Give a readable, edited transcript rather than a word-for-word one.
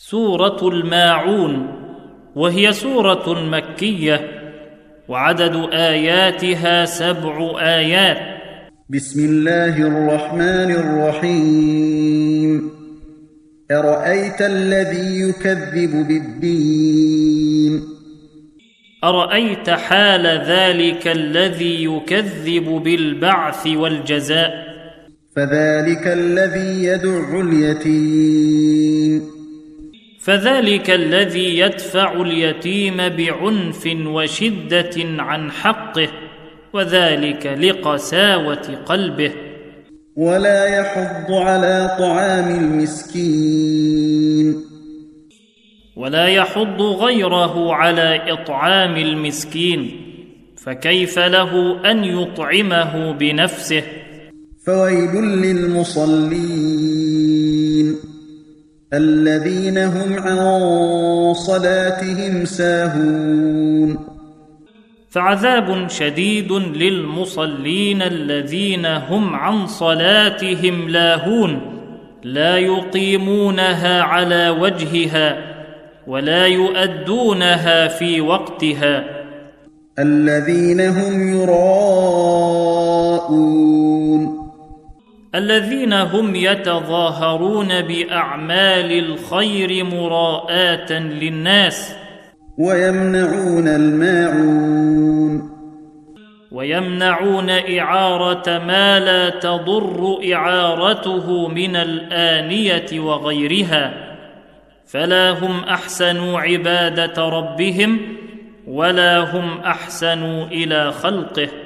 سورة الماعون، وهي سورة مكية، وعدد آياتها 7 آيات. بسم الله الرحمن الرحيم. أرأيت الذي يكذب بالدين؟ أرأيت حال ذلك الذي يكذب بالبعث والجزاء؟ فذلك الذي يدع اليتيم. فذلك الذي يدفع اليتيم بعنف وشدة عن حقه، وذلك لقساوة قلبه. ولا يحض على طعام المسكين. ولا يحض غيره على إطعام المسكين، فكيف له أن يطعمه بنفسه؟ فويل للمصلين الذين هم عن صلاتهم ساهون. فعذاب شديد للمصلين الذين هم عن صلاتهم لاهون، لا يقيمونها على وجهها ولا يؤدونها في وقتها. الذين هم يراءون. الذين هم يتظاهرون بأعمال الخير مراءة للناس. ويمنعون الماعون. ويمنعون إعارة ما لا تضر إعارته من الآنية وغيرها، فلا هم أحسنوا عبادة ربهم ولا هم أحسنوا إلى خلقه.